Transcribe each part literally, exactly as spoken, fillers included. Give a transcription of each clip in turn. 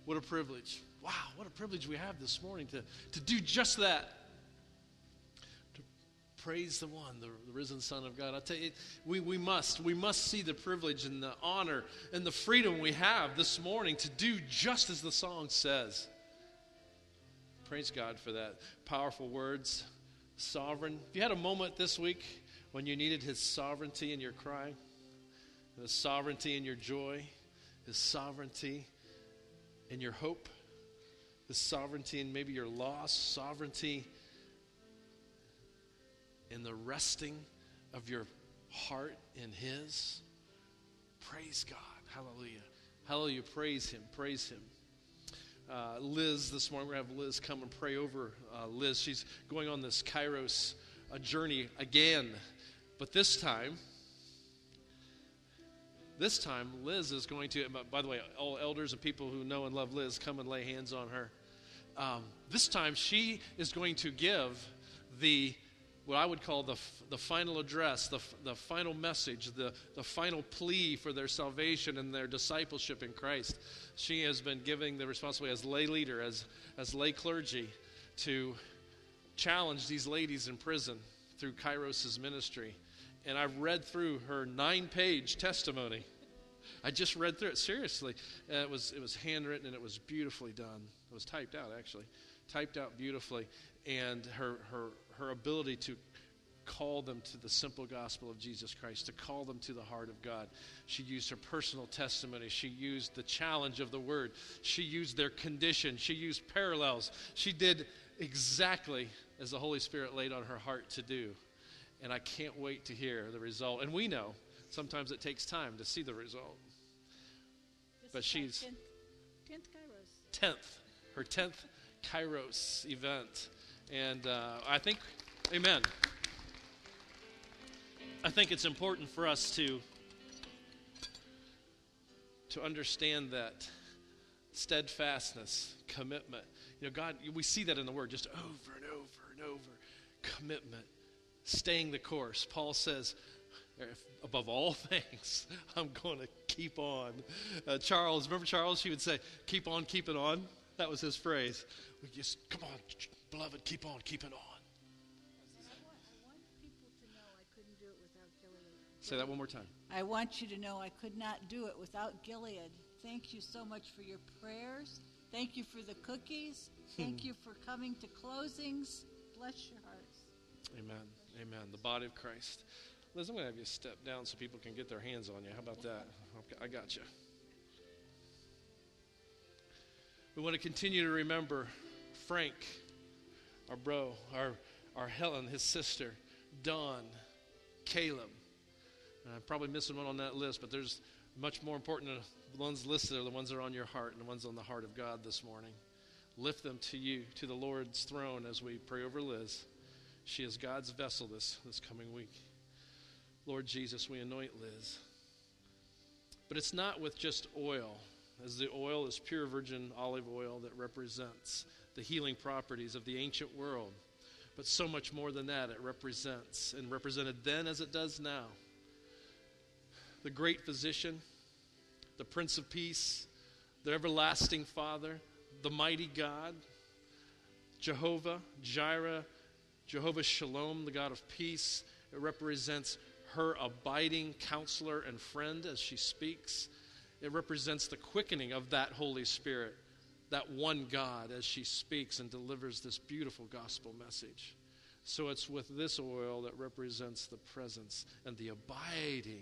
What a privilege. Wow, what a privilege we have this morning to, to do just that. To praise the one, the, the risen Son of God. I tell you, we, we must. We must see the privilege and the honor and the freedom we have this morning to do just as the song says. Praise God for that. Powerful words. Sovereign. If you had a moment this week when you needed his sovereignty in your crying, his sovereignty in your joy, his sovereignty in your hope, his sovereignty in maybe your loss, sovereignty in the resting of your heart in his, praise God. Hallelujah. Hallelujah. Praise him. Praise him. Uh, Liz, this morning, we're going to have Liz come and pray over uh, Liz. She's going on this Kairos uh, journey again. But this time, this time, Liz is going to, by the way, all elders and people who know and love Liz, come and lay hands on her. Um, this time, she is going to give the, what I would call the the final address, the the final message, the, the final plea for their salvation and their discipleship in Christ. She has been giving the responsibility as lay leader, as, as lay clergy, to challenge these ladies in prison through Kairos' ministry. And I've read through her nine-page testimony. I just read through it, seriously. And it was it was handwritten, and it was beautifully done. It was typed out, actually. Typed out beautifully. And her her her ability to call them to the simple gospel of Jesus Christ, to call them to the heart of God. She used her personal testimony. She used the challenge of the word. She used their condition. She used parallels. She did exactly as the Holy Spirit laid on her heart to do. And I can't wait to hear the result. And we know sometimes it takes time to see the result. This but she's tenth, tenth Kairos. tenth, her tenth Kairos event. And uh, I think, amen. I think it's important for us to to understand that steadfastness, commitment. You know, God, we see that in the Word just over and over and over. Commitment, staying the course. Paul says, above all things, I'm going to keep on. Uh, Charles, remember Charles? He would say, keep on keeping on. That was his phrase. We just, come on, beloved, keep on keeping on. Say that one more time. I want you to know I could not do it without Gilead. Thank you so much for your prayers. Thank you for the cookies. Thank you for coming to closings. Bless your hearts. Amen. Amen. The body of Christ. Liz, I'm going to have you step down so people can get their hands on you. How about that? Okay, I got you. We want to continue to remember Frank, our bro, our, our Helen, his sister, Dawn, Caleb. I'm probably missing one on that list, but there's much more important. The ones listed are the ones that are on your heart and the ones on the heart of God this morning. Lift them to you, to the Lord's throne as we pray over Liz. She is God's vessel this, this coming week. Lord Jesus, we anoint Liz. But it's not with just oil, as the oil is pure virgin olive oil that represents the healing properties of the ancient world. But so much more than that, it represents, and represented then as it does now, the great physician, the Prince of Peace, the everlasting Father, the mighty God, Jehovah, Jireh, Jehovah Shalom, the God of peace. It represents her abiding counselor and friend as she speaks. It represents the quickening of that Holy Spirit, that one God as she speaks and delivers this beautiful gospel message. So it's with this oil that represents the presence and the abiding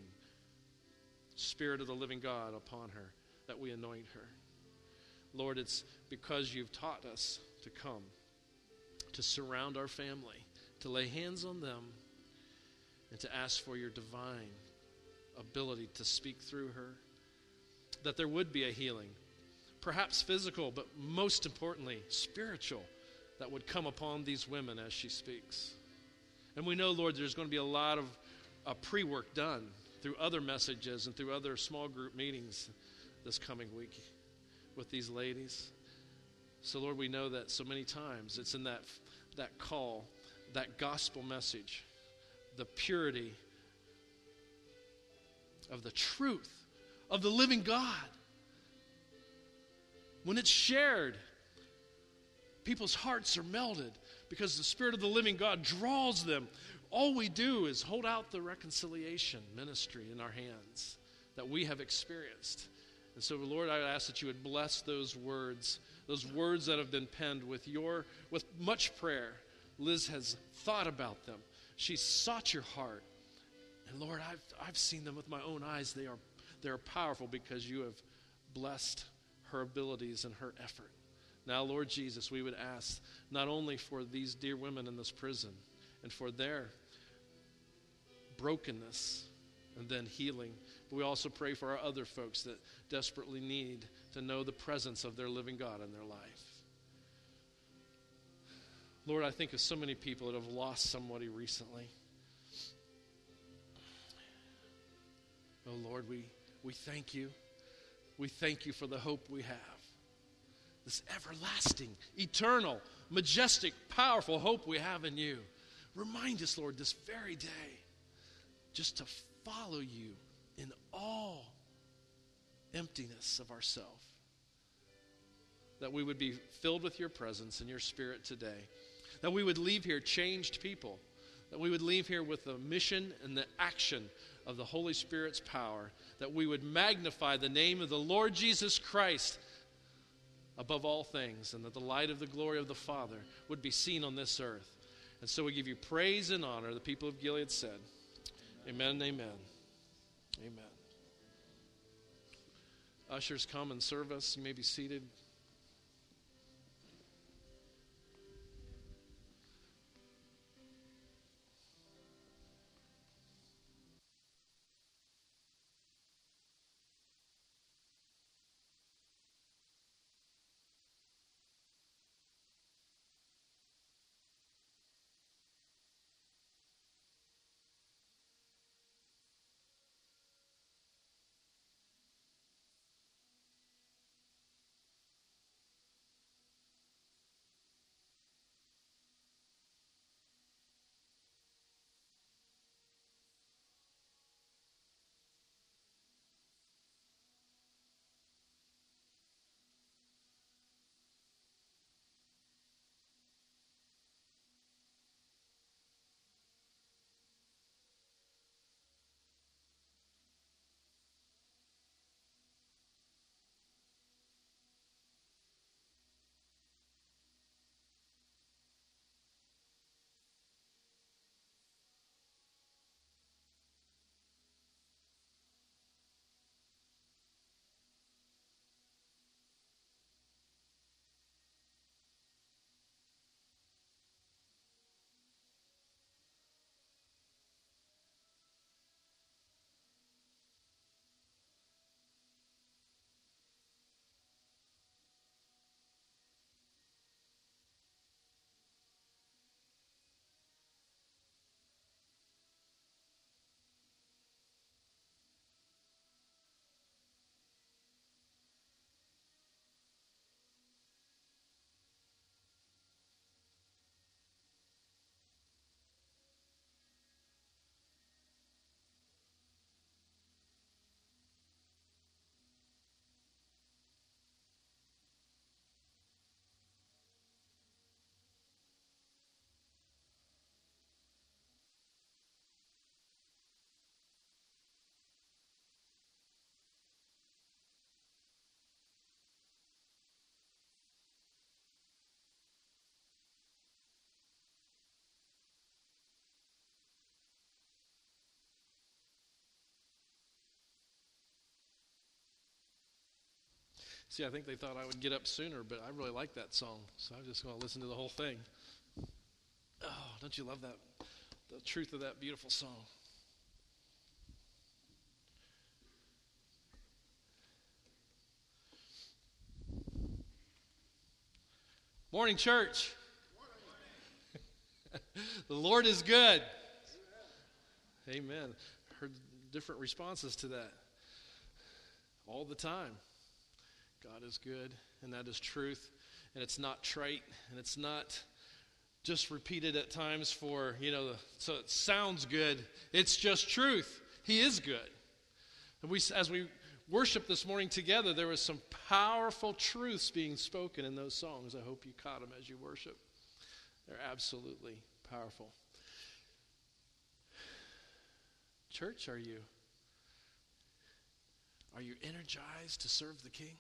Spirit of the living God upon her, that we anoint her. Lord, it's because you've taught us to come, to surround our family, to lay hands on them, and to ask for your divine ability to speak through her, that there would be a healing, perhaps physical, but most importantly, spiritual, that would come upon these women as she speaks. And we know, Lord, there's going to be a lot of uh, pre-work done through other messages and through other small group meetings this coming week with these ladies. So, Lord, we know that so many times it's in that that call, that gospel message, the purity of the truth of the living God when it's shared, people's hearts are melted because the Spirit of the living God draws them. All we do is hold out the reconciliation ministry in our hands that we have experienced. And so, Lord, I ask that you would bless those words, those words that have been penned with your, with much prayer. Liz has thought about them. She's sought your heart. And Lord, I've, I've seen them with my own eyes. They are, they are powerful because you have blessed her abilities and her effort. Now, Lord Jesus, we would ask not only for these dear women in this prison and for their brokenness and then healing, but we also pray for our other folks that desperately need to know the presence of their living God in their life. Lord, I think of so many people that have lost somebody recently. Oh, Lord, we, we thank you. We thank you for the hope we have. This everlasting, eternal, majestic, powerful hope we have in you. Remind us, Lord, this very day, just to follow you in all emptiness of ourself. That we would be filled with your presence and your Spirit today. That we would leave here changed people. That we would leave here with the mission and the action of the Holy Spirit's power. That we would magnify the name of the Lord Jesus Christ above all things. And that the light of the glory of the Father would be seen on this earth. And so we give you praise and honor. The people of Gilead said, amen and amen. Amen. Ushers, come and serve us. You may be seated. See, I think they thought I would get up sooner, but I really like that song, so I'm just going to listen to the whole thing. Oh, don't you love that, the truth of that beautiful song? Morning, church. The Lord is good. Amen. Heard different responses to that all the time. God is good, and that is truth, and it's not trite, and it's not just repeated at times for, you know, so it sounds good. It's just truth. He is good. And we, as we worship this morning together, there was some powerful truths being spoken in those songs. I hope you caught them as you worship. They're absolutely powerful. Church, are you are you energized to serve the King?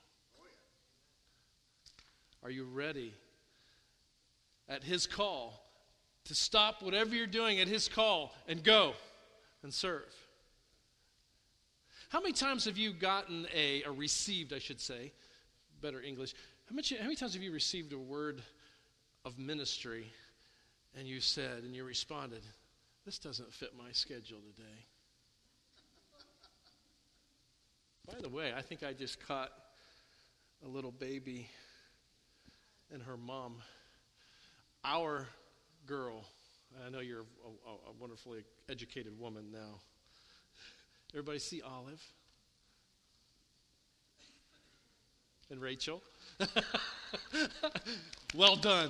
Are you ready at His call to stop whatever you're doing at His call and go and serve? How many times have you gotten a, or received, I should say, better English, how, much, how many times have you received a word of ministry and you said, and you responded, this doesn't fit my schedule today? By the way, I think I just caught a little baby and her mom. Our girl, I know you're a, a wonderfully educated woman now. Everybody see Olive? And Rachel? Well done.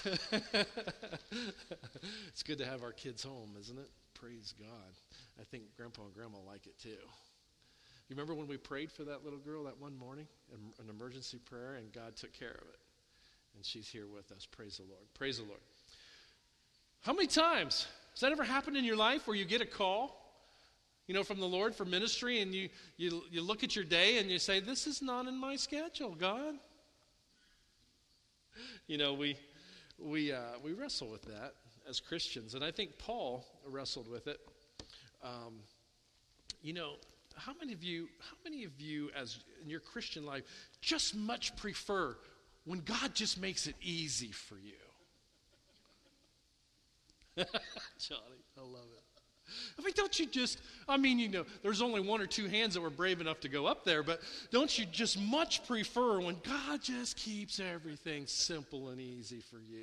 It's good to have our kids home, isn't it? Praise God. I think Grandpa and Grandma like it too. You remember when we prayed for that little girl that one morning? An emergency prayer, and God took care of it. And she's here with us. Praise the Lord. Praise the Lord. How many times has that ever happened in your life where you get a call, you know, from the Lord for ministry, and you, you, you look at your day and you say, this is not in my schedule, God? You know, we we uh, we wrestle with that as Christians, and I think Paul wrestled with it. Um, you know, how many of you, how many of you, as in your Christian life, just much prefer when God just makes it easy for you? Johnny, I love it. I mean, don't you just, I mean, you know, there's only one or two hands that were brave enough to go up there, but don't you just much prefer when God just keeps everything simple and easy for you?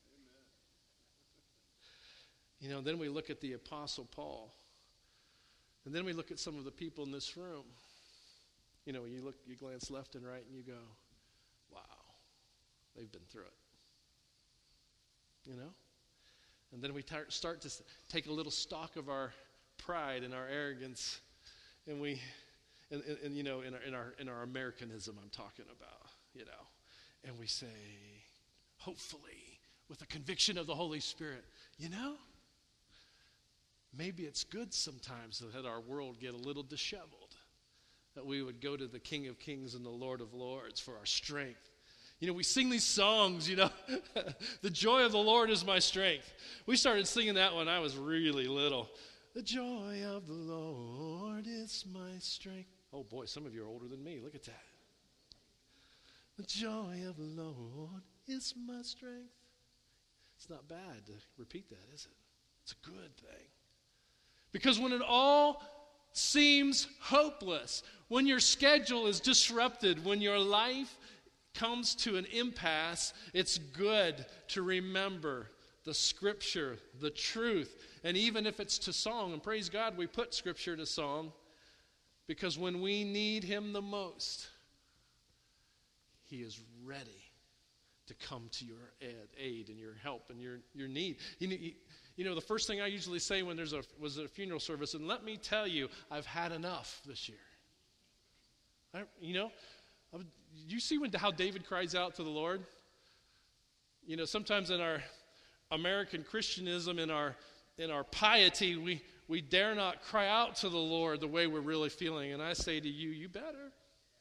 Amen. You know, then we look at the Apostle Paul, and then we look at some of the people in this room. You know, you look, you glance left and right, and you go, wow, they've been through it. You know? And then we tar- start to take a little stock of our pride and our arrogance, and we, and, and, and you know, in our, in our in our Americanism, I'm talking about, you know, and we say, hopefully, with the conviction of the Holy Spirit, you know, maybe it's good sometimes that our world get a little disheveled, that we would go to the King of Kings and the Lord of Lords for our strength. You know, we sing these songs, you know, the joy of the Lord is my strength. We started singing that when I was really little. The joy of the Lord is my strength. Oh boy, some of you are older than me. Look at that. The joy of the Lord is my strength. It's not bad to repeat that, is it? It's a good thing. Because when it all seems hopeless, when your schedule is disrupted, when your life comes to an impasse, it's good to remember the Scripture, the truth. And even if it's to song, and praise God, we put Scripture to song, because when we need Him the most, He is ready to come to your aid and your help and your, your need. You know, you know, the first thing I usually say when there's a was a funeral service, and let me tell you, I've had enough this year. I, you know, I, you see when how David cries out to the Lord? You know, sometimes in our American Christianism, in our in our piety, we, we dare not cry out to the Lord the way we're really feeling. And I say to you, you better.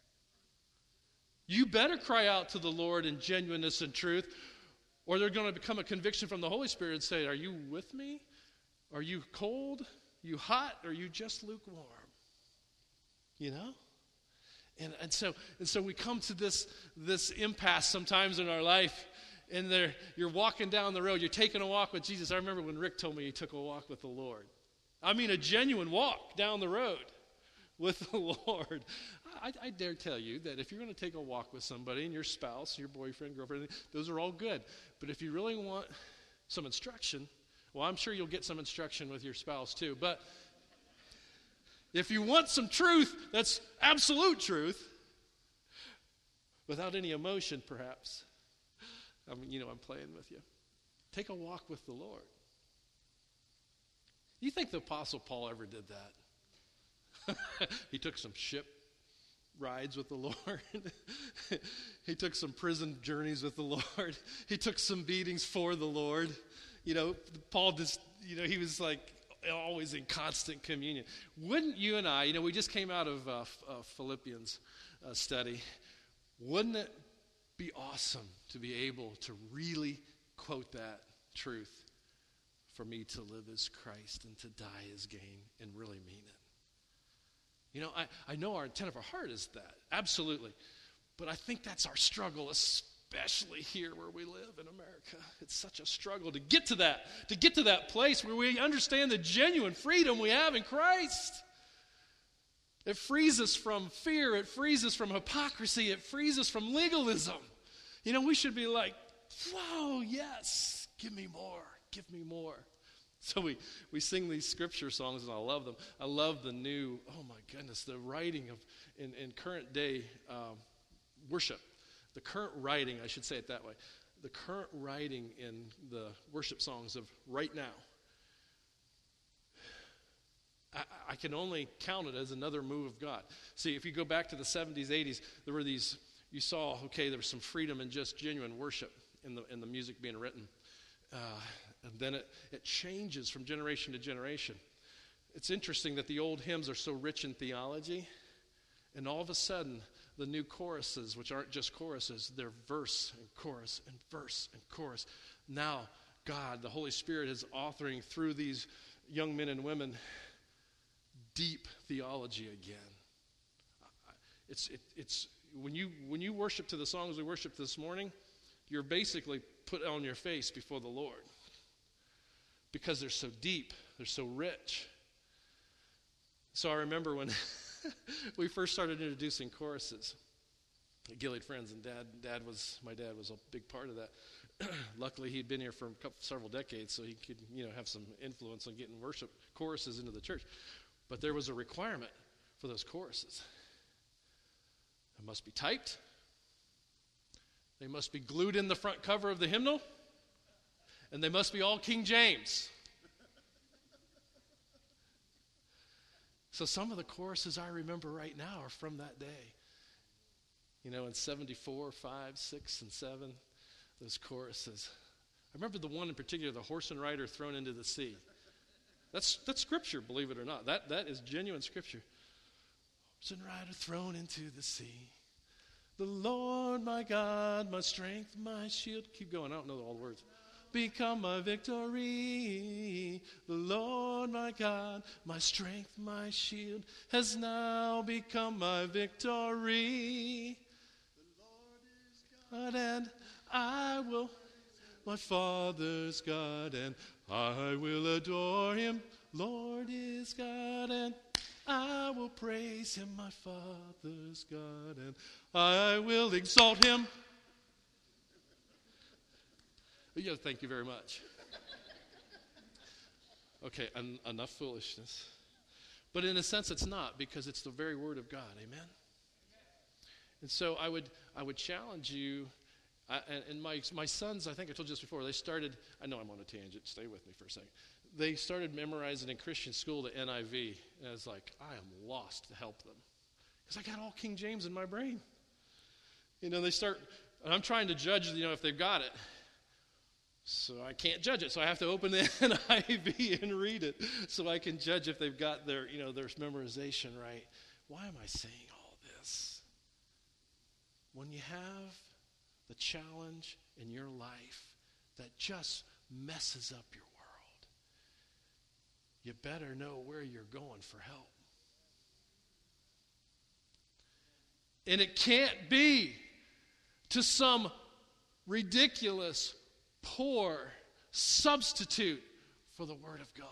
You better cry out to the Lord in genuineness and truth, or they're going to become a conviction from the Holy Spirit and say, are you with me? Are you cold? Are you hot? Or are you just lukewarm? You know? And and so and so we come to this this impasse sometimes in our life, and there you're walking down the road, you're taking a walk with Jesus. I remember when Rick told me he took a walk with the Lord. I mean, a genuine walk down the road with the Lord. I, I dare tell you that if you're going to take a walk with somebody, and your spouse, your boyfriend, girlfriend, those are all good. But if you really want some instruction, well, I'm sure you'll get some instruction with your spouse too. But if you want some truth, that's absolute truth, without any emotion, perhaps. I mean, you know, I'm playing with you. Take a walk with the Lord. You think the Apostle Paul ever did that? He took some ship rides with the Lord. He took some prison journeys with the Lord. He took some beatings for the Lord. You know, Paul just, you know, he was like always in constant communion. Wouldn't you and I, you know, we just came out of uh, uh, Philippians uh, study. Wouldn't it be awesome to be able to really quote that truth? For me to live as Christ and to die as gain, and really mean it. You know, I, I know our intent of our heart is that, absolutely. But I think that's our struggle, especially here where we live in America. It's such a struggle to get to that, to get to that place where we understand the genuine freedom we have in Christ. It frees us from fear. It frees us from hypocrisy. It frees us from legalism. You know, we should be like, whoa, yes, give me more, give me more. So we, we sing these scripture songs, and I love them. I love the new, oh my goodness, the writing of, in, in current day um, worship. The current writing, I should say it that way. The current writing in the worship songs of right now. I, I can only count it as another move of God. See, if you go back to the seventies, eighties, there were these, you saw, okay, there was some freedom in just genuine worship in the, in the music being written. Uh, and then it, it changes from generation to generation. It's interesting that the old hymns are so rich in theology, and all of a sudden, the new choruses, which aren't just choruses, they're verse and chorus and verse and chorus. Now, God, the Holy Spirit, is authoring through these young men and women deep theology again. It's it, it's when you when you worship to the songs we worshiped this morning, you're basically put on your face before the Lord. Because they're so deep, they're so rich. So I remember when we first started introducing choruses, Gilead Friends, and Dad, Dad was my dad was a big part of that. Luckily, he'd been here for a couple, several decades, so he could, you know, have some influence on getting worship choruses into the church. But there was a requirement for those choruses. They must be typed. They must be glued in the front cover of the hymnal. And they must be all King James. So some of the choruses I remember right now are from that day. You know, in seventy-four, five, six, and seven, those choruses. I remember the one in particular, the horse and rider thrown into the sea. That's that's scripture, believe it or not. That that is genuine scripture. Horse and rider thrown into the sea. The Lord my God, my strength, my shield. Keep going, I don't know all the words. Become my victory. The Lord my God, my strength, my shield, has now become my victory. The Lord is God, and I will, my Father's God, and I will adore him. Lord is God, and I will praise him, my Father's God, and I will exalt him. Yeah, thank you very much. Okay, en- enough foolishness. But in a sense, it's not, because it's the very word of God. Amen? And so I would I would challenge you, I, and, and my my sons, I think I told you this before, they started, I know I'm on a tangent, stay with me for a second. They started memorizing in Christian school the N I V, and I was like, I am lost to help them. Because I got all King James in my brain. You know, they start, and I'm trying to judge, you know, if they've got it. So I can't judge it. So I have to open the N I V and read it so I can judge if they've got their, you know, their memorization right. Why am I saying all this? When you have the challenge in your life that just messes up your world, you better know where you're going for help. And it can't be to some ridiculous, poor substitute for the Word of God.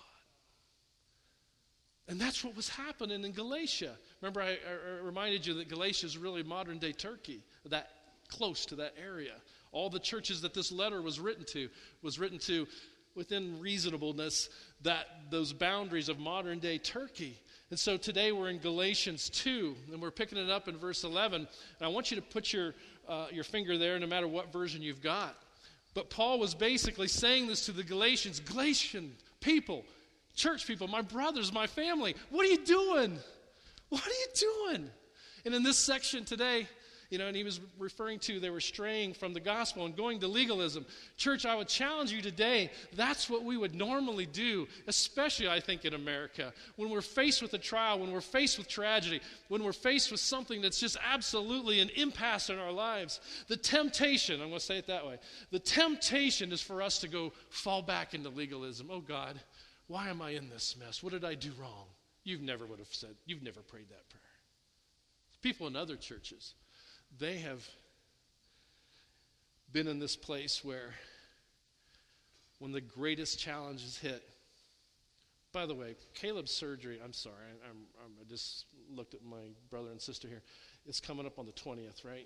And that's what was happening in Galatia. Remember, I, I reminded you that Galatia is really modern-day Turkey, that close to that area. All the churches that this letter was written to was written to within reasonableness, that those boundaries of modern-day Turkey. And so today we're in Galatians two, and we're picking it up in verse eleven. And I want you to put your uh, your finger there, no matter what version you've got. But Paul was basically saying this to the Galatians. Galatian people, church people, my brothers, my family, what are you doing? What are you doing? And in this section today, you know, and he was referring to they were straying from the gospel and going to legalism. Church, I would challenge you today, that's what we would normally do, especially, I think, in America. When we're faced with a trial, when we're faced with tragedy, when we're faced with something that's just absolutely an impasse in our lives, the temptation, I'm going to say it that way, the temptation is for us to go fall back into legalism. Oh, God, why am I in this mess? What did I do wrong? You've never would have said, you've never prayed that prayer. People in other churches, they have been in this place where when the greatest challenges hit, by the way, Caleb's surgery, I'm sorry, I'm, I'm, I just looked at my brother and sister here. It's coming up on the twentieth, right?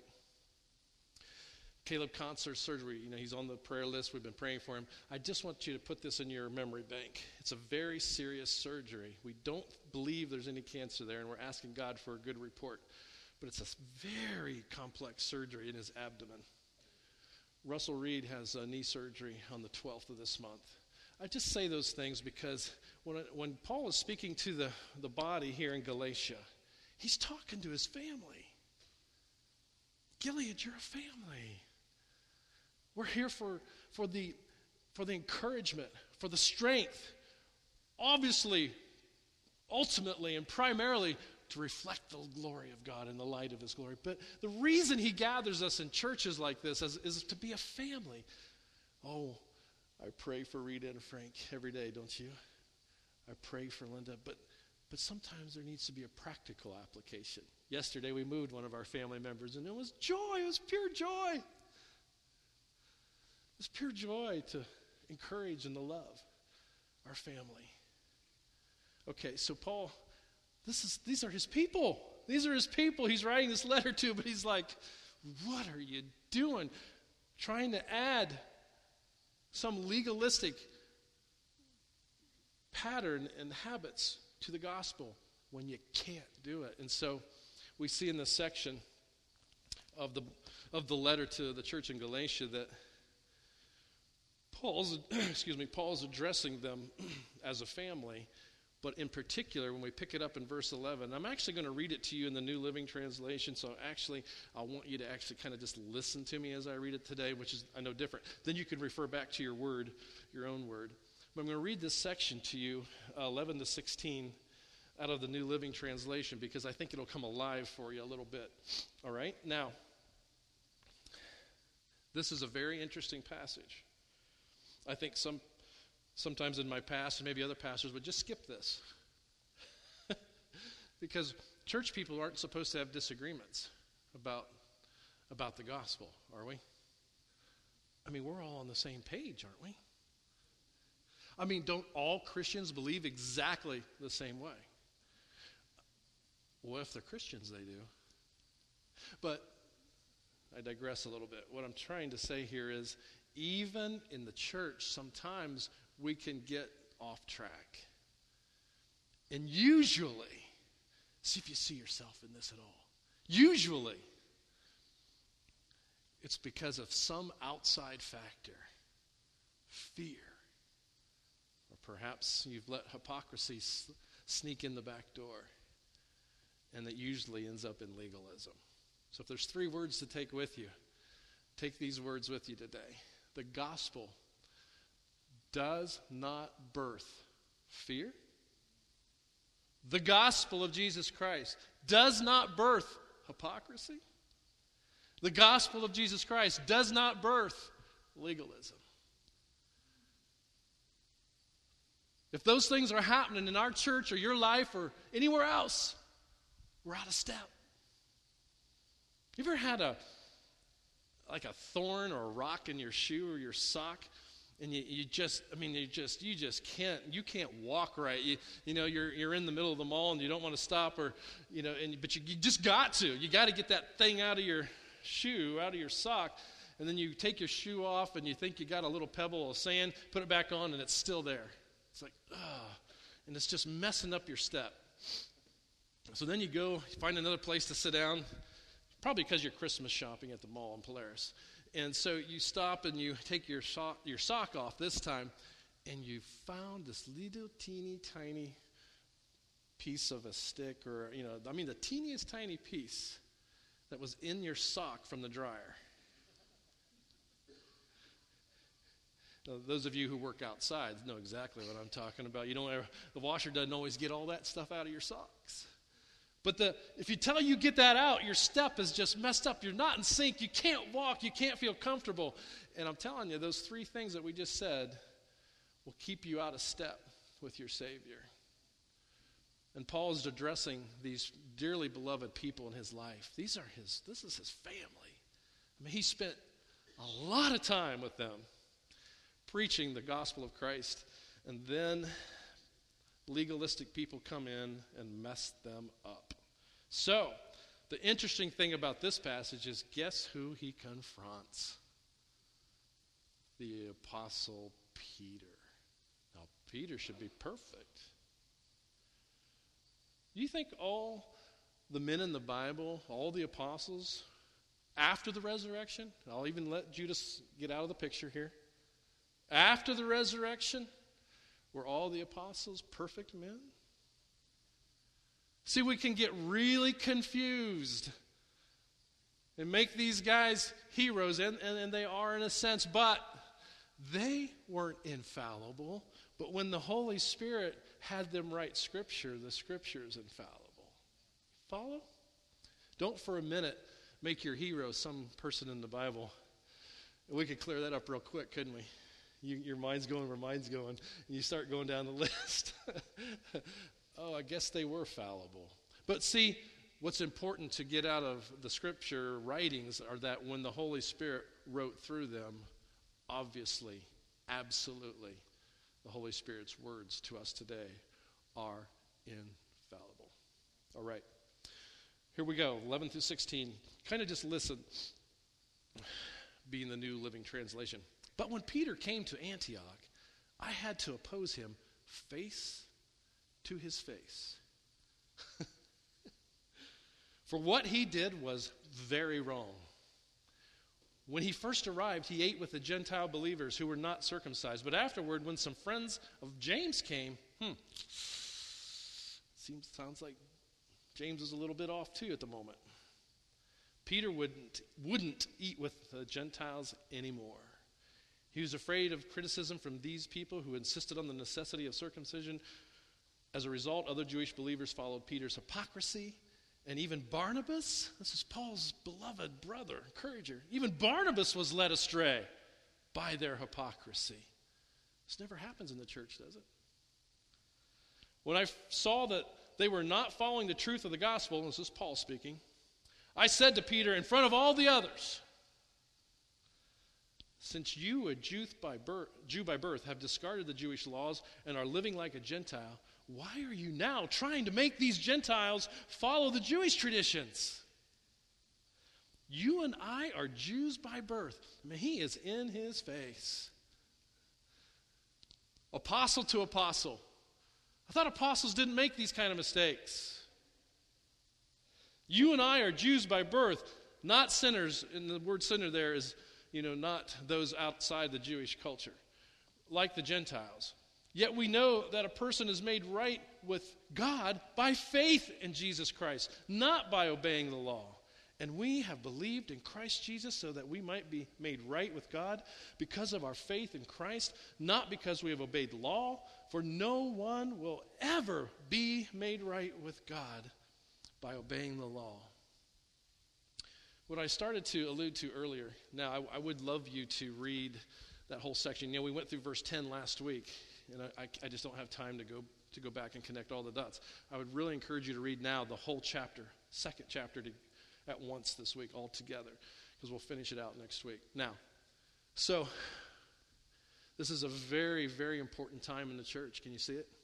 Caleb Concert's surgery, you know, he's on the prayer list. We've been praying for him. I just want you to put this in your memory bank. It's a very serious surgery. We don't believe there's any cancer there, and we're asking God for a good report. But it's a very complex surgery in his abdomen. Russell Reed has a knee surgery on the twelfth of this month. I just say those things because when, when Paul is speaking to the, the body here in Galatia, he's talking to his family. Gilead, you're a family. We're here for, for, the, for the encouragement, for the strength, obviously, ultimately, and primarily to reflect the glory of God and the light of his glory. But the reason he gathers us in churches like this is, is to be a family. Oh, I pray for Rita and Frank every day, don't you? I pray for Linda, but but sometimes there needs to be a practical application. Yesterday we moved one of our family members, and it was joy. It was pure joy. It was pure joy to encourage and to love our family. Okay, so Paul, this is these are his people. These are his people he's writing this letter to, but he's like, what are you doing? Trying to add some legalistic pattern and habits to the gospel when you can't do it. And so we see in this section of the of the letter to the church in Galatia that Paul's excuse me Paul's addressing them as a family, but in particular when we pick it up in verse eleven, I'm actually going to read it to you in the New Living Translation. So actually I want you to actually kind of just listen to me as I read it today, which is I know different. Then you can refer back to your word, your own word. But I'm going to read this section to you, uh, eleven to sixteen, out of the New Living Translation, because I think it'll come alive for you a little bit. All right? Now, this is a very interesting passage. I think some sometimes in my past, and maybe other pastors would just skip this. Because church people aren't supposed to have disagreements about, about the gospel, are we? I mean, we're all on the same page, aren't we? I mean, don't all Christians believe exactly the same way? Well, if they're Christians, they do. But I digress a little bit. What I'm trying to say here is, even in the church, sometimes we can get off track. And usually, see if you see yourself in this at all. Usually, it's because of some outside factor. Fear. Perhaps you've let hypocrisy s- sneak in the back door, and that usually ends up in legalism. So if there's three words to take with you, take these words with you today. The gospel does not birth fear. The gospel of Jesus Christ does not birth hypocrisy. The gospel of Jesus Christ does not birth legalism. If those things are happening in our church or your life or anywhere else, we're out of step. You ever had a like a thorn or a rock in your shoe or your sock, and you, you just, I mean, you just, you just can't, you can't walk right. You, you know, you're you're in the middle of the mall and you don't want to stop, or you know, and but you, you just got to, you got to get that thing out of your shoe, out of your sock, and then you take your shoe off and you think you got a little pebble of sand, put it back on, and it's still there. It's like, ugh, and it's just messing up your step. So then you go, you find another place to sit down, probably because you're Christmas shopping at the mall in Polaris. And so you stop and you take your sock, your sock off this time, and you found this little teeny tiny piece of a stick or, you know, I mean the teeniest tiny piece that was in your sock from the dryer. Now, those of you who work outside know exactly what I'm talking about. You don't ever, the washer doesn't always get all that stuff out of your socks. But the if you tell you get that out, your step is just messed up. You're not in sync. You can't walk. You can't feel comfortable. And I'm telling you, those three things that we just said will keep you out of step with your Savior. And Paul is addressing these dearly beloved people in his life. These are his, this is his family. I mean, he spent a lot of time with them preaching the gospel of Christ. And then legalistic people come in and mess them up. So, the interesting thing about this passage is, guess who he confronts? The Apostle Peter. Now, Peter should be perfect. Do you think all the men in the Bible, all the apostles, after the resurrection, I'll even let Judas get out of the picture here, after the resurrection, were all the apostles perfect men? See, we can get really confused and make these guys heroes, and, and, and they are in a sense, but they weren't infallible. But when the Holy Spirit had them write Scripture, the Scripture is infallible. Follow? Don't for a minute make your hero some person in the Bible. We could clear that up real quick, couldn't we? You, your mind's going where mine's going, and you start going down the list. Oh, I guess they were fallible. But see, what's important to get out of the Scripture writings are that when the Holy Spirit wrote through them, obviously, absolutely, the Holy Spirit's words to us today are infallible. All right. Here we go, eleven through sixteen. Kind of just listen, being the New Living Translation. But when Peter came to Antioch, I had to oppose him face to his face. For what he did was very wrong. When he first arrived, he ate with the Gentile believers who were not circumcised. But afterward, when some friends of James came, hmm, seems sounds like James is a little bit off too at the moment. Peter wouldn't, wouldn't eat with the Gentiles anymore. He was afraid of criticism from these people who insisted on the necessity of circumcision. As a result, other Jewish believers followed Peter's hypocrisy. And even Barnabas, this is Paul's beloved brother, encourager, even Barnabas was led astray by their hypocrisy. This never happens in the church, does it? When I saw that they were not following the truth of the gospel, and this is Paul speaking, I said to Peter in front of all the others, since you, a Jew by birth, Jew by birth, have discarded the Jewish laws and are living like a Gentile, why are you now trying to make these Gentiles follow the Jewish traditions? You and I are Jews by birth. I mean, he is in his face. Apostle to apostle. I thought apostles didn't make these kind of mistakes. You and I are Jews by birth, not sinners. And the word sinner there is, you know, not those outside the Jewish culture, like the Gentiles. Yet we know that a person is made right with God by faith in Jesus Christ, not by obeying the law. And we have believed in Christ Jesus so that we might be made right with God because of our faith in Christ, not because we have obeyed the law, for no one will ever be made right with God by obeying the law. What I started to allude to earlier, now I, I would love you to read that whole section. You know, we went through verse ten last week. And I, I, I just don't have time to go to go back and connect all the dots. I would really encourage you to read now the whole chapter, second chapter to, at once this week all together, because we'll finish it out next week. Now, so this is a very, very important time in the church. Can you see it?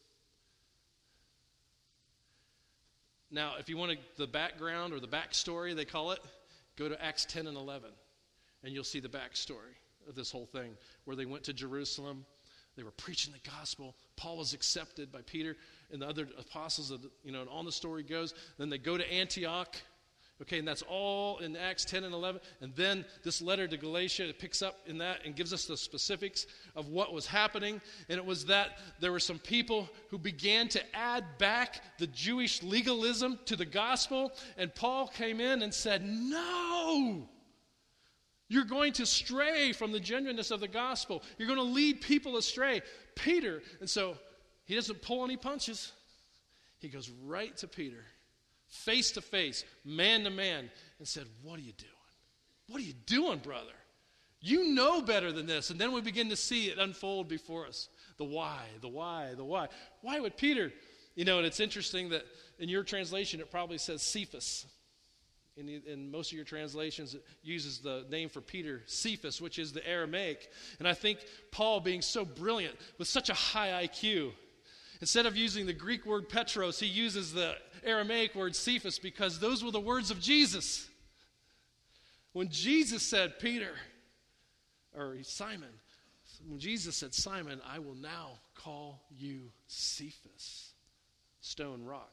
Now, if you want to, the background or the backstory, they call it, go to Acts ten and eleven, and you'll see the backstory of this whole thing, where they went to Jerusalem. They were preaching the gospel. Paul was accepted by Peter and the other apostles. Of the, you know, and on the story goes. Then they go to Antioch, Okay, and that's all in Acts ten and eleven. And then this letter to Galatia, it picks up in that and gives us the specifics of what was happening. And it was that there were some people who began to add back the Jewish legalism to the gospel. And Paul came in and said, no, you're going to stray from the genuineness of the gospel. You're going to lead people astray. Peter, and so he doesn't pull any punches. He goes right to Peter, face to face, man to man, and said, what are you doing? What are you doing, brother? You know better than this. And then we begin to see it unfold before us. The why, the why, the why. Why would Peter, you know, and it's interesting that in your translation it probably says Cephas. In, in most of your translations it uses the name for Peter, Cephas, which is the Aramaic. And I think Paul, being so brilliant with such a high I Q, instead of using the Greek word Petros, he uses the Aramaic word Cephas because those were the words of Jesus. When Jesus said, Peter, or Simon, when Jesus said, Simon, I will now call you Cephas, stone rock.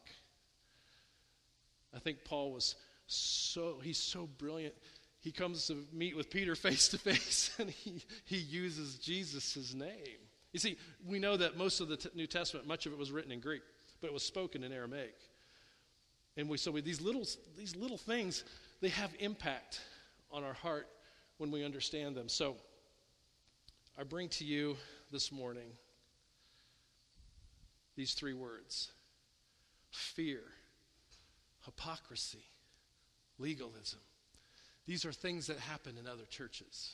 I think Paul was so, he's so brilliant. He comes to meet with Peter face to face and he, he uses Jesus' name. You see, we know that most of the t- New Testament, much of it was written in Greek, but it was spoken in Aramaic. And we, so we, these little these little things, they have impact on our heart when we understand them. So I bring to you this morning these three words: fear, hypocrisy, legalism. These are things that happen in other churches.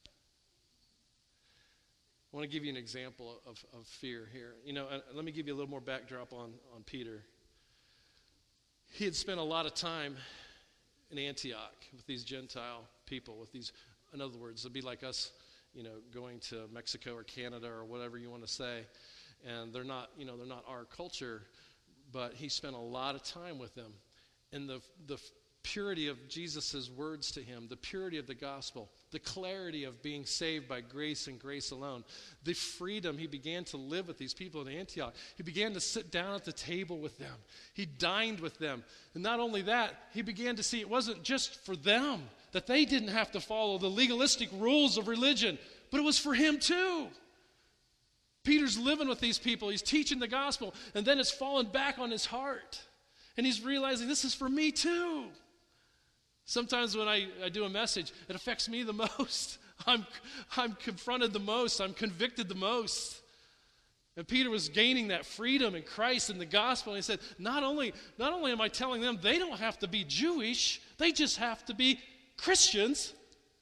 I want to give you an example of, of fear here. You know, uh, let me give you a little more backdrop on, on Peter. He had spent a lot of time in Antioch with these Gentile people, with these, in other words, it'd be like us, you know, going to Mexico or Canada or whatever you want to say. And they're not, you know, they're not our culture, but he spent a lot of time with them. And the the purity of Jesus' words to him, the purity of the gospel, the clarity of being saved by grace and grace alone, the freedom he began to live with these people in Antioch. He began to sit down at the table with them. He dined with them. And not only that, he began to see it wasn't just for them, that they didn't have to follow the legalistic rules of religion, but it was for him too. Peter's living with these people. He's teaching the gospel, and then it's fallen back on his heart. And he's realizing this is for me too. Sometimes when I, I do a message, it affects me the most. I'm, I'm confronted the most. I'm convicted the most. And Peter was gaining that freedom in Christ and the gospel. And he said, not only, not only am I telling them they don't have to be Jewish, they just have to be Christians.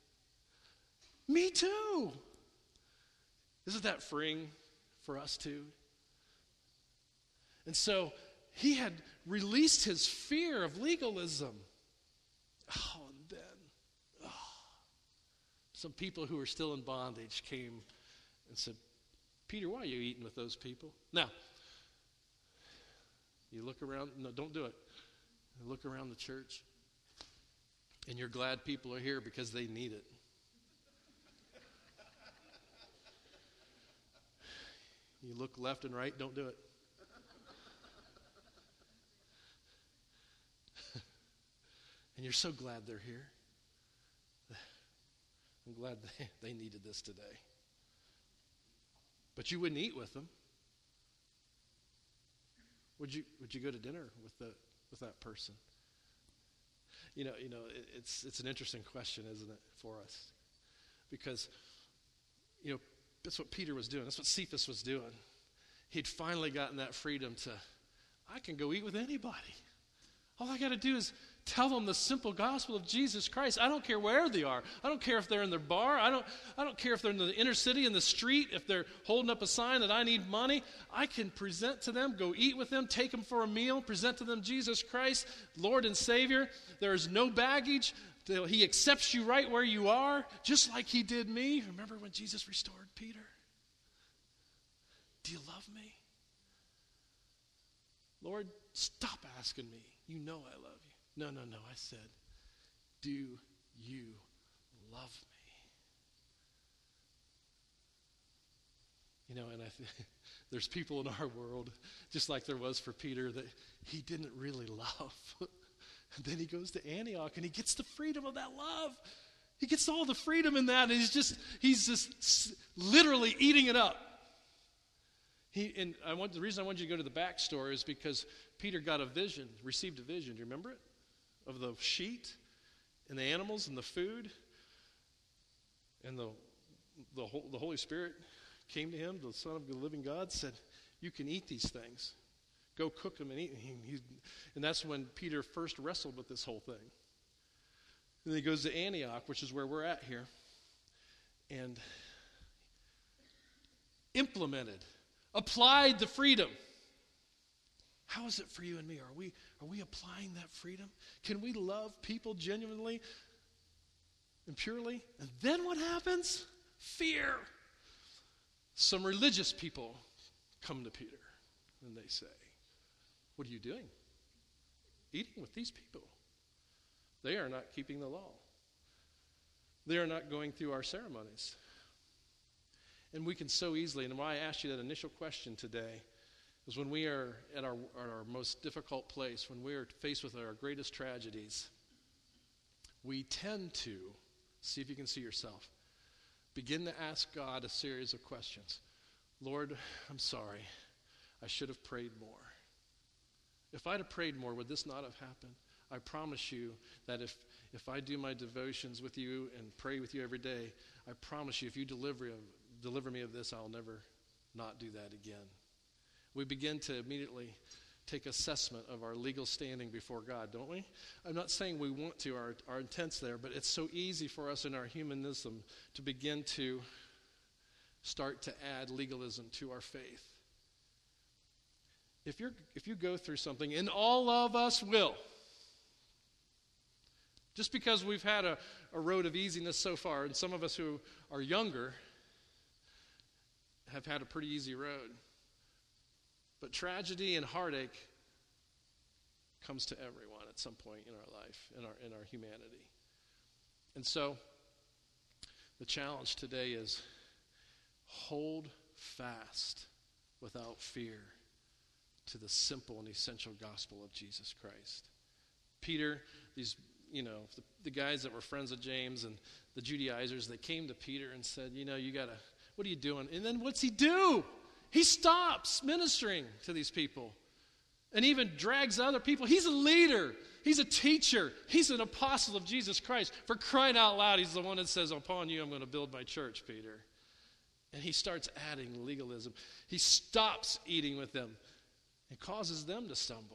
Me too. Isn't that freeing for us too? And so he had released his fear of legalism. Oh, and then oh, some people who were still in bondage came and said, Peter, why are you eating with those people? Now, you look around. No, don't do it. You look around the church, and you're glad people are here because they need it. You look left and right, don't do it. And you're so glad they're here. I'm glad they, they needed this today. But you wouldn't eat with them. Would you would you go to dinner with the with that person? You know, you know, it, it's it's an interesting question, isn't it, for us? Because, you know, that's what Peter was doing. That's what Cephas was doing. He'd finally gotten that freedom to, I can go eat with anybody. All I got to do is tell them the simple gospel of Jesus Christ. I don't care where they are. I don't care if they're in their bar. I don't I don't care if they're in the inner city, in the street, if they're holding up a sign that I need money. I can present to them, go eat with them, take them for a meal, present to them Jesus Christ, Lord and Savior. There is no baggage. He accepts you right where you are, just like he did me. Remember when Jesus restored Peter? Do you love me? Lord, stop asking me. You know I love you. No, no, no. I said, do you love me? You know, and I th- there's people in our world, just like there was for Peter, that he didn't really love. And then he goes to Antioch and he gets the freedom of that love. He gets all the freedom in that, and he's just he's just literally eating it up. He and I want the reason I want you to go to the backstory is because Peter got a vision, received a vision. Do you remember it? Of the sheet and the animals and the food, and the the the Holy Spirit came to him, the Son of the living God, said, "You can eat these things. Go cook them and eat." And, he, and that's when Peter first wrestled with this whole thing. And then he goes to Antioch, which is where we're at here, and implemented, applied the freedom. How is it for you and me? Are we, are we applying that freedom? Can we love people genuinely and purely? And then what happens? Fear. Some religious people come to Peter and they say, "What are you doing? Eating with these people. They are not keeping the law. They are not going through our ceremonies." And we can so easily, and why I asked you that initial question today, is when we are at our, at our most difficult place, when we are faced with our greatest tragedies, we tend to, see if you can see yourself, begin to ask God a series of questions. Lord, I'm sorry. I should have prayed more. If I'd have prayed more, would this not have happened? I promise you that if, if I do my devotions with you and pray with you every day, I promise you if you deliver, deliver me of this, I'll never not do that again. We begin to immediately take assessment of our legal standing before God, don't we? I'm not saying we want to, our, our intent's there, but it's so easy for us in our humanism to begin to start to add legalism to our faith. If you're if you go through something, and all of us will, just because we've had a, a road of easiness so far, and some of us who are younger have had a pretty easy road, but tragedy and heartache comes to everyone at some point in our life, in our in our humanity. And so the challenge today is hold fast without fear to the simple and essential gospel of Jesus Christ. Peter, these, you know, the, the guys that were friends of James and the Judaizers, they came to Peter and said, you know, you got to, what are you doing? And then what's he do? He stops ministering to these people and even drags other people. He's a leader. He's a teacher. He's an apostle of Jesus Christ. For crying out loud, he's the one that says, upon you I'm going to build my church, Peter. And he starts adding legalism. He stops eating with them and causes them to stumble.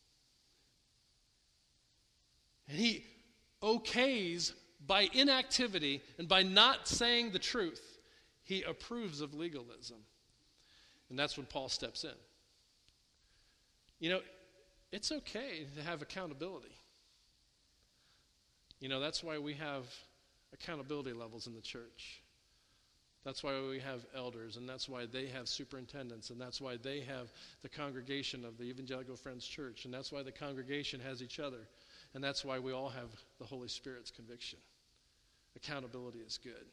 And he okays, by inactivity and by not saying the truth, he approves of legalism. And that's when Paul steps in. You know, it's okay to have accountability. You know, that's why we have accountability levels in the church. That's why we have elders, and that's why they have superintendents, and that's why they have the congregation of the Evangelical Friends Church, and that's why the congregation has each other, and that's why we all have the Holy Spirit's conviction. Accountability is good.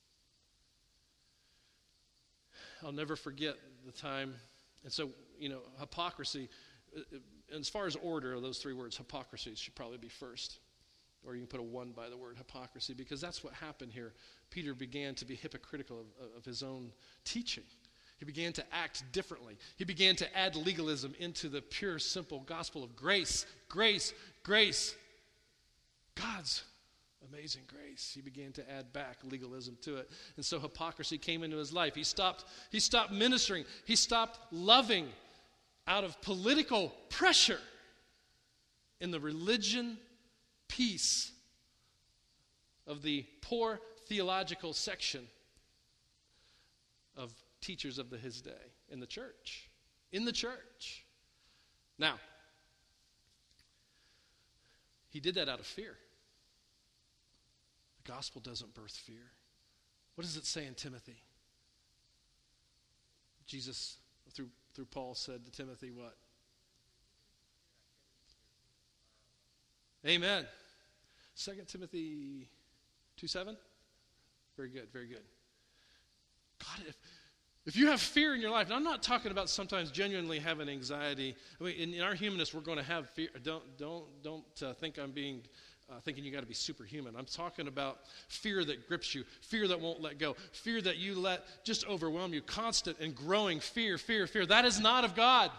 I'll never forget the time, and so, you know, hypocrisy, as far as order of those three words, hypocrisy should probably be first. Or you can put a one by the word hypocrisy, because that's what happened here. Peter began to be hypocritical of, of his own teaching. He began to act differently. He began to add legalism into the pure, simple gospel of grace, grace, grace. God's amazing grace. He began to add back legalism to it. And so hypocrisy came into his life. He stopped, he stopped ministering. He stopped loving out of political pressure in the religion piece of the poor theological section of teachers of the, his day in the church. In the church. Now, he did that out of fear. The gospel doesn't birth fear. What does it say in Timothy? Jesus, through, through Paul, said to Timothy what? Amen. Second Timothy two seven? Very good, very good. God, if, If you have fear in your life, and I'm not talking about sometimes genuinely having anxiety. I mean, in, in our humanness, we're going to have fear. Don't don't don't uh, think I'm being uh, thinking you got to be superhuman. I'm talking about fear that grips you, fear that won't let go, fear that you let just overwhelm you, constant and growing fear, fear, fear. That is not of God.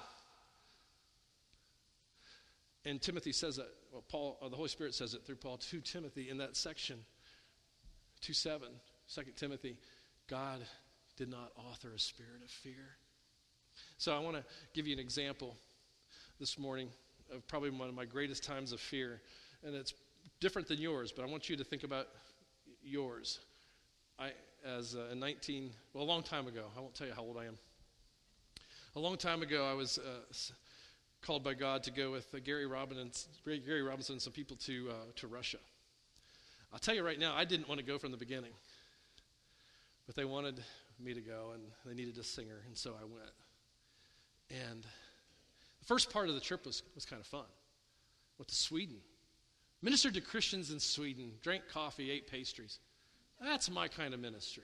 And Timothy says that. Well, Paul, or the Holy Spirit says it through Paul to Timothy in that section, two seven, Second Timothy. God did not author a spirit of fear. So I want to give you an example this morning of probably one of my greatest times of fear. And it's different than yours, but I want you to think about yours. I, as uh, in nineteen, well, a long time ago, I won't tell you how old I am. A long time ago, I was uh, called by God to go with uh, Gary Robinson, Gary Robinson and some people to, uh, to Russia. I'll tell you right now, I didn't want to go from the beginning. But they wanted me to go, and they needed a singer, and so I went. And the first part of the trip was, was kind of fun. Went to Sweden. Ministered to Christians in Sweden. Drank coffee, ate pastries. That's my kind of ministry.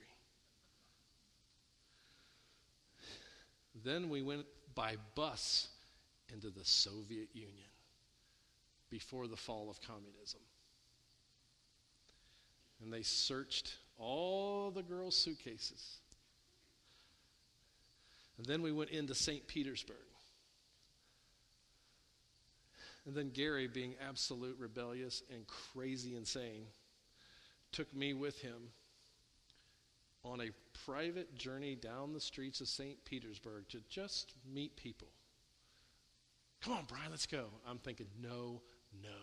Then we went by bus into the Soviet Union before the fall of communism. And they searched all the girls' suitcases. And then we went into Saint Petersburg. And then Gary, being absolute rebellious and crazy insane, took me with him on a private journey down the streets of Saint Petersburg to just meet people. Come on, Brian, let's go. I'm thinking, no, no,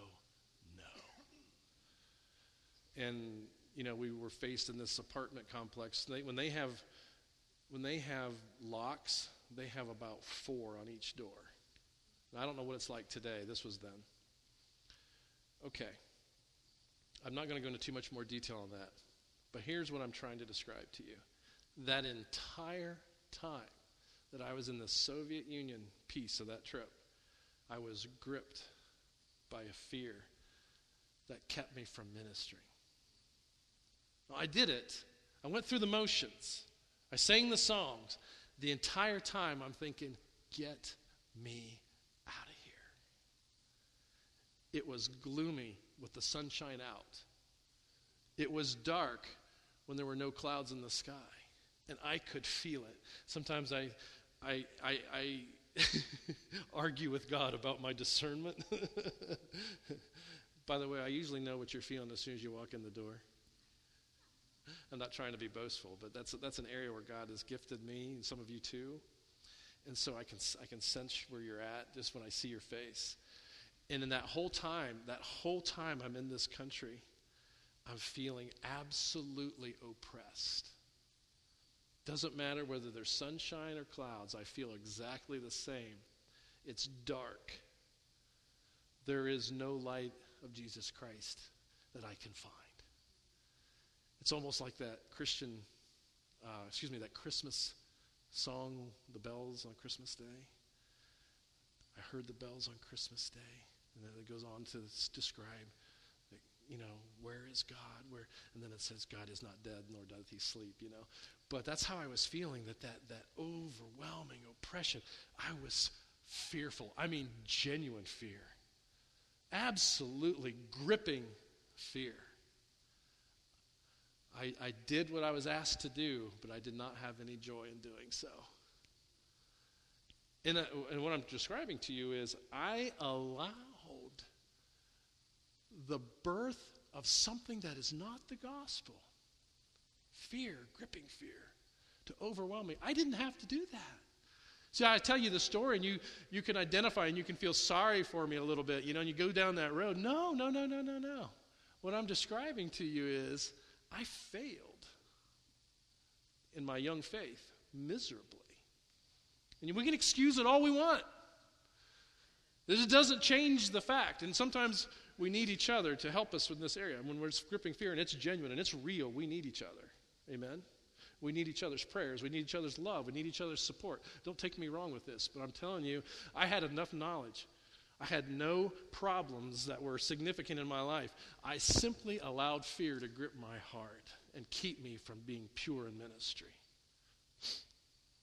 no. And you know, we were faced in this apartment complex. They, when they have, when they have locks, they have about four on each door. Now, I don't know what it's like today. This was then. Okay. I'm not going to go into too much more detail on that. But here's what I'm trying to describe to you. That entire time that I was in the Soviet Union piece of that trip, I was gripped by a fear that kept me from ministering. I did it. I went through the motions. I sang the songs. The entire time I'm thinking, get me out of here. It was gloomy with the sunshine out. It was dark when there were no clouds in the sky. And I could feel it. Sometimes I, I, I, I argue with God about my discernment. By the way, I usually know what you're feeling as soon as you walk in the door. I'm not trying to be boastful, but that's that's an area where God has gifted me, and some of you too. And so I can I can sense where you're at just when I see your face. And in that whole time, that whole time I'm in this country, I'm feeling absolutely oppressed. Doesn't matter whether there's sunshine or clouds, I feel exactly the same. It's dark. There is no light of Jesus Christ that I can find. It's almost like that Christian, uh, excuse me, that Christmas song, The Bells on Christmas Day. I heard the bells on Christmas Day. And then it goes on to describe, you know, where is God? Where? And then it says, God is not dead, nor doth he sleep, you know. But that's how I was feeling, that that, that overwhelming oppression. I was fearful. I mean, genuine fear. Absolutely gripping fear. I, I did what I was asked to do, but I did not have any joy in doing so. And, uh, and what I'm describing to you is I allowed the birth of something that is not the gospel, fear, gripping fear, to overwhelm me. I didn't have to do that. See, I tell you the story, and you, you can identify, and you can feel sorry for me a little bit, you know, and you go down that road. No, no, no, no, no, no. What I'm describing to you is I failed in my young faith miserably. And we can excuse it all we want. This doesn't change the fact. And sometimes we need each other to help us in this area. When we're gripping fear and it's genuine and it's real, we need each other. Amen? We need each other's prayers. We need each other's love. We need each other's support. Don't take me wrong with this, but I'm telling you, I had enough knowledge. I had no problems that were significant in my life. I simply allowed fear to grip my heart and keep me from being pure in ministry.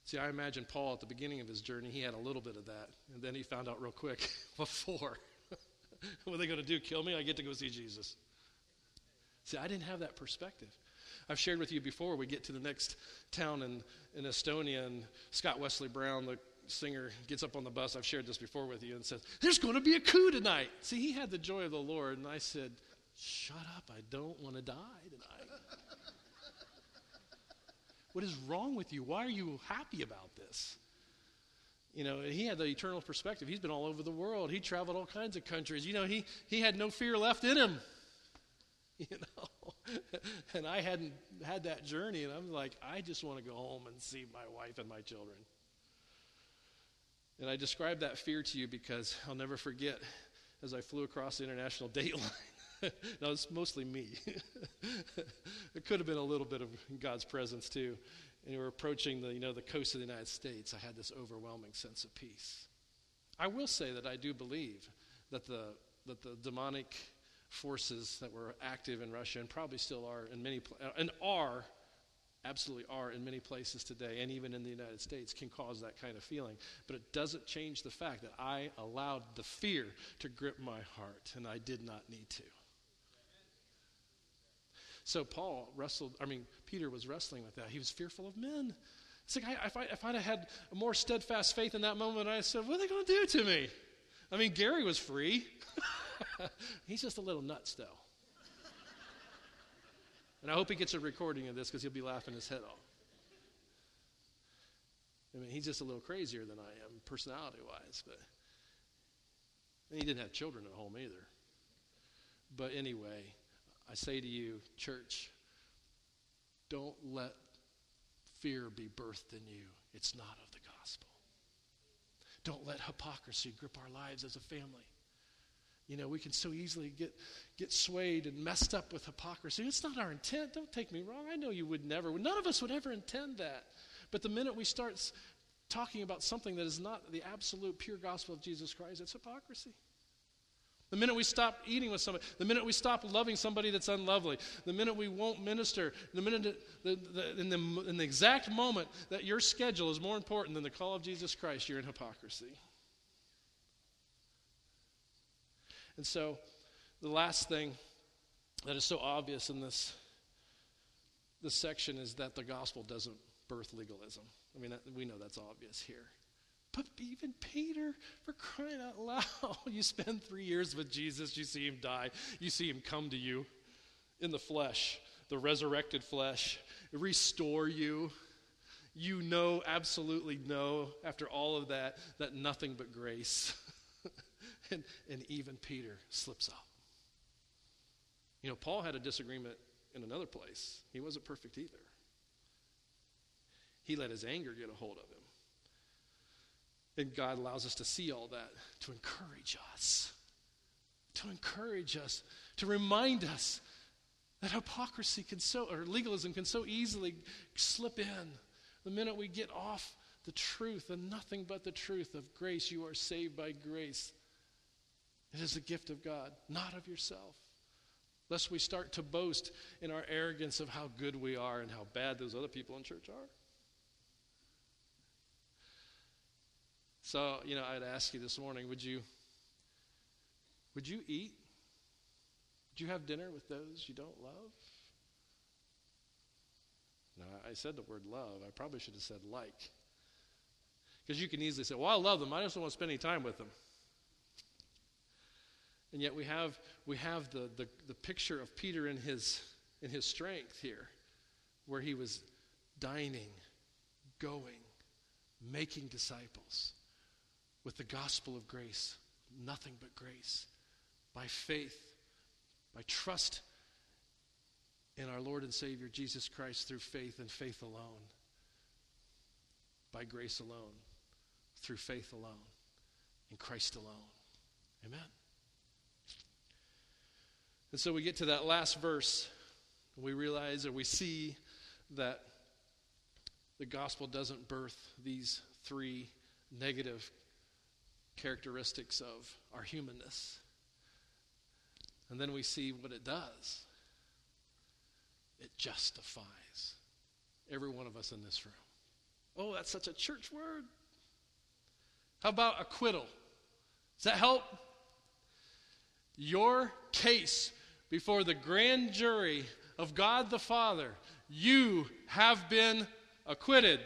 See, I imagine Paul at the beginning of his journey, he had a little bit of that. And then he found out real quick, before, what are they going to do, kill me? I get to go see Jesus. See, I didn't have that perspective. I've shared with you before, we get to the next town in, in Estonia, and Scott Wesley Brown, the singer, gets up on the bus. I've shared this before with you, and says, there's going to be a coup tonight. See, he had the joy of the Lord, and I said, shut up, I don't want to die tonight. What is wrong with you? Why are you happy about this? You know, he had the eternal perspective. He's been all over the world. He traveled all kinds of countries. You know, he, he had no fear left in him. You know, and I hadn't had that journey, and I'm like, I just want to go home and see my wife and my children. And I described that fear to you because I'll never forget as I flew across the international date line. No, it's mostly me. It could have been a little bit of God's presence too. And we were approaching the, you know, the coast of the United States. I had this overwhelming sense of peace. I will say that I do believe that the that the demonic forces that were active in Russia, and probably still are in many pl- and are absolutely are in many places today, and even in the United States, can cause that kind of feeling. But it doesn't change the fact that I allowed the fear to grip my heart, and I did not need to. So Paul wrestled, I mean, Peter was wrestling with that. He was fearful of men. It's like, I, if, I, if I'd have had a more steadfast faith in that moment, I said, what are they going to do to me? I mean, Gary was free. He's just a little nuts, though. And I hope he gets a recording of this because he'll be laughing his head off. I mean, he's just a little crazier than I am, personality-wise. But and he didn't have children at home either. But anyway, I say to you, church, don't let fear be birthed in you. It's not of the gospel. Don't let hypocrisy grip our lives as a family. You know, we can so easily get get swayed and messed up with hypocrisy. It's not our intent. Don't take me wrong. I know you would never. None of us would ever intend that. But the minute we start s- talking about something that is not the absolute pure gospel of Jesus Christ, it's hypocrisy. The minute we stop eating with somebody, the minute we stop loving somebody that's unlovely, the minute we won't minister, the minute that, the, the, in, the, in the exact moment that your schedule is more important than the call of Jesus Christ, you're in hypocrisy. And so the last thing that is so obvious in this, this section is that the gospel doesn't birth legalism. I mean, that, we know that's obvious here. But even Peter, for crying out loud, you spend three years with Jesus, you see him die, you see him come to you in the flesh, the resurrected flesh, restore you. You know, absolutely know, after all of that, that nothing but grace. and, and even Peter slips up. You know, Paul had a disagreement in another place. He wasn't perfect either. He let his anger get a hold of him. And God allows us to see all that to encourage us, to encourage us, to remind us that hypocrisy can so, or legalism can so easily slip in. The minute we get off the truth and nothing but the truth of grace, you are saved by grace. It is a gift of God, not of yourself. Lest we start to boast in our arrogance of how good we are and how bad those other people in church are. So, you know, I'd ask you this morning, would you, would you eat? Would you have dinner with those you don't love? No, I said the word love. I probably should have said like. Because you can easily say, well, I love them. I just don't want to spend any time with them. And yet we have we have the, the, the picture of Peter in his in his strength here, where he was dining, going, making disciples with the gospel of grace, nothing but grace, by faith, by trust in our Lord and Savior Jesus Christ through faith and faith alone, by grace alone, through faith alone, in Christ alone. Amen. And so we get to that last verse, and we realize or we see that the gospel doesn't birth these three negative characteristics of our humanness. And then we see what it does. It justifies every one of us in this room. Oh, that's such a church word. How about acquittal? Does that help? Your case before the grand jury of God the Father, you have been acquitted.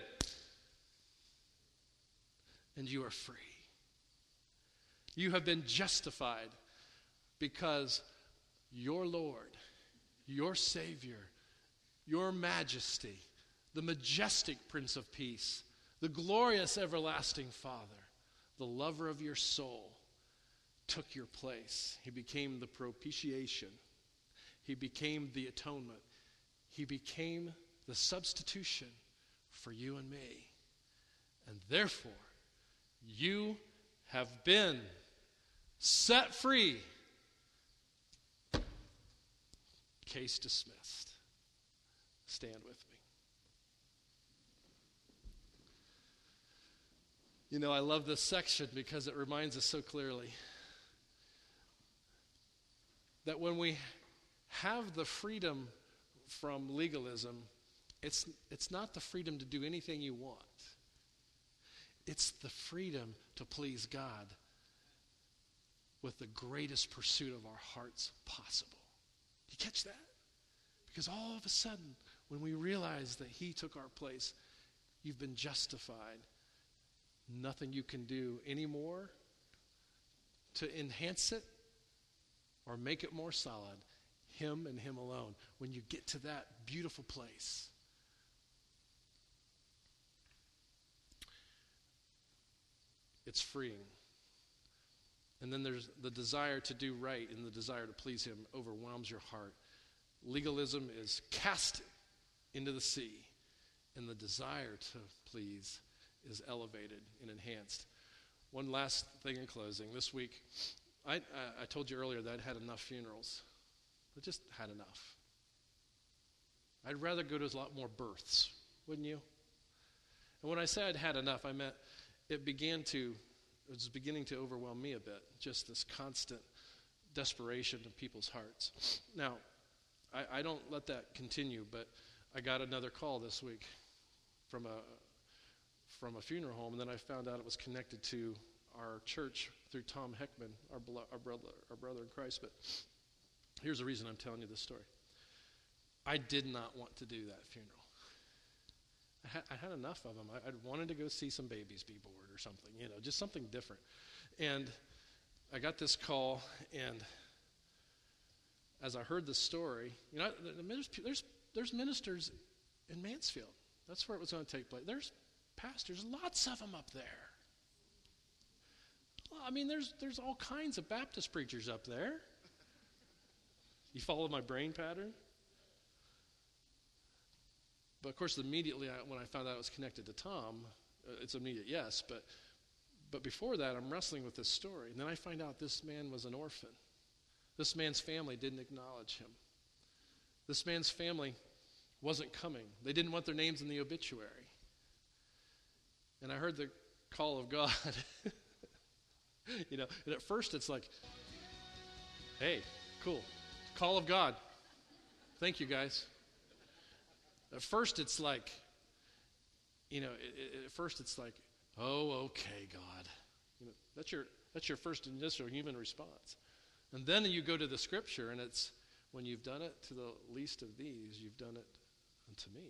And you are free. You have been justified because your Lord, your Savior, your Majesty, the majestic Prince of Peace, the glorious everlasting Father, the lover of your soul, took your place. He became the propitiation. He became the atonement. He became the substitution for you and me. And therefore, you have been set free. Case dismissed. Stand with me. You know, I love this section because it reminds us so clearly that when we have the freedom from legalism, it's, it's not the freedom to do anything you want. It's the freedom to please God with the greatest pursuit of our hearts possible. Do you catch that? Because all of a sudden, when we realize that he took our place, you've been justified. Nothing you can do anymore to enhance it or make it more solid. Him and him alone. When you get to that beautiful place, it's freeing. And then there's the desire to do right and the desire to please him overwhelms your heart. Legalism is cast into the sea, and the desire to please is elevated and enhanced. One last thing in closing. This week, I, I, I told you earlier that I'd had enough funerals. I just had enough. I'd rather go to a lot more births, wouldn't you? And when I say I'd had enough, I meant it began to, it was beginning to overwhelm me a bit, just this constant desperation of people's hearts. Now, I, I don't let that continue, but I got another call this week from a from a funeral home, and then I found out it was connected to our church through Tom Heckman, our, blo- our brother, our brother in Christ. But here's the reason I'm telling you this story. I did not want to do that funeral. I had, I had enough of them. I I'd wanted to go see some babies be born or something, you know, just something different. And I got this call, and as I heard the story, you know, there's there's, there's ministers in Mansfield. That's where it was going to take place. There's pastors, lots of them up there. Well, I mean, there's there's all kinds of Baptist preachers up there. You follow my brain pattern? But of course, immediately I, when I found out it was connected to Tom, uh, it's immediate yes. But but before that, I'm wrestling with this story. And then I find out this man was an orphan. This man's family didn't acknowledge him. This man's family wasn't coming. They didn't want their names in the obituary. And I heard the call of God. You know, and at first it's like, hey, cool. Call of God. Thank you, guys. At first it's like, you know, it, it, at first it's like, oh, okay, God. You know, that's your that's your first initial human response. And then you go to the scripture, and it's, when you've done it to the least of these, you've done it unto me.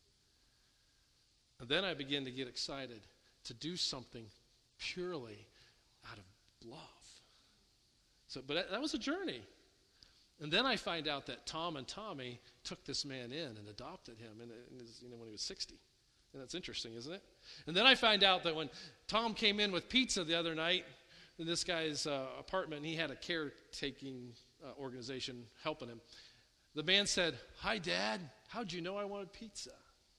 And then I begin to get excited to do something purely out of love. So, but that, that was a journey. And then I find out that Tom and Tommy took this man in and adopted him in, in his, you know, when he was sixty. And that's interesting, isn't it? And then I find out that when Tom came in with pizza the other night in this guy's uh, apartment, and he had a caretaking uh, organization helping him, the man said, "Hi, Dad. How'd you know I wanted pizza?"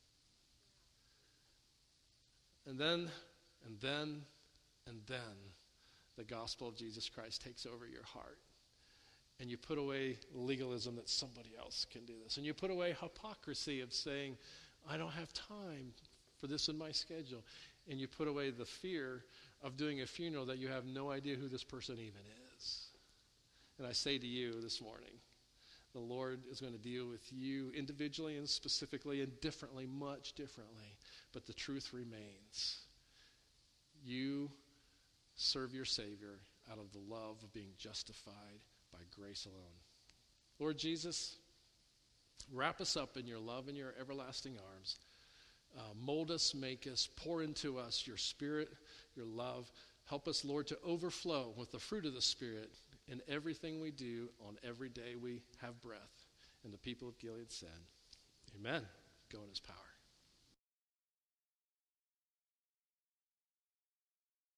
And then, and then, and then, the gospel of Jesus Christ takes over your heart. And you put away legalism that somebody else can do this. And you put away hypocrisy of saying, I don't have time for this in my schedule. And you put away the fear of doing a funeral that you have no idea who this person even is. And I say to you this morning, the Lord is going to deal with you individually and specifically and differently, much differently. but the truth remains. You serve your Savior out of the love of being justified by grace alone. Lord Jesus, wrap us up in your love and your everlasting arms. Uh, mold us, make us, pour into us your Spirit, your love. Help us, Lord, to overflow with the fruit of the Spirit in everything we do on every day we have breath. And the people of Gilead said, amen. Go in his power.